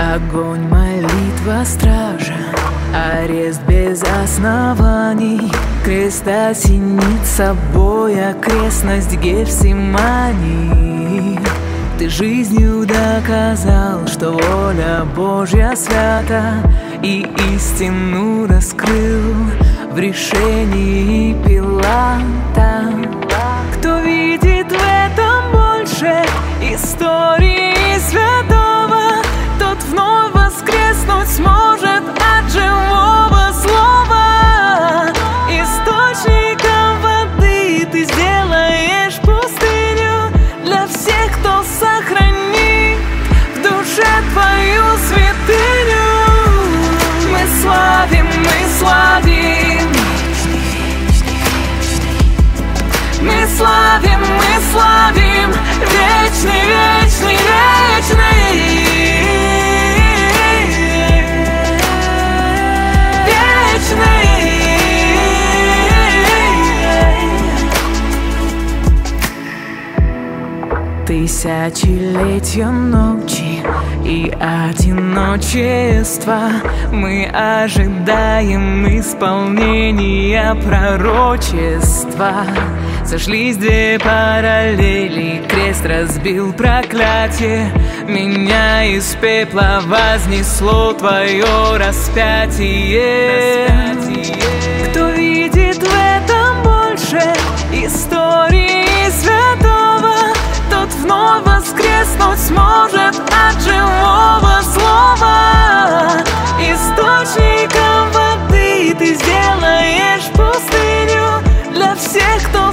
Огонь, молитва, стража, арест без оснований. Крест осенит собой окрестность Гефсимании. Ты жизнью доказал, что воля Божья свята, и истину раскрыл в решении Пилата. Кто видит в этом больше истории святого, тот вновь воскреснуть сможет от живого слова. Источником воды ты сделаешь пустыню для всех, кто сохранит в душе твою святыню. Мы славим, мы славим, мы славим, мы славим, вечный, вечный, вечный, вечный. Тысячелетия ночи и одиночества, мы ожидаем исполнения пророчества. Сошлись две параллели, крест разбил проклятие, меня из пепла вознесло твое распятие. Кто видит в этом больше истории святого, тот вновь воскреснуть сможет от живого слова. Источником воды ты сделаешь пустыню для всех, кто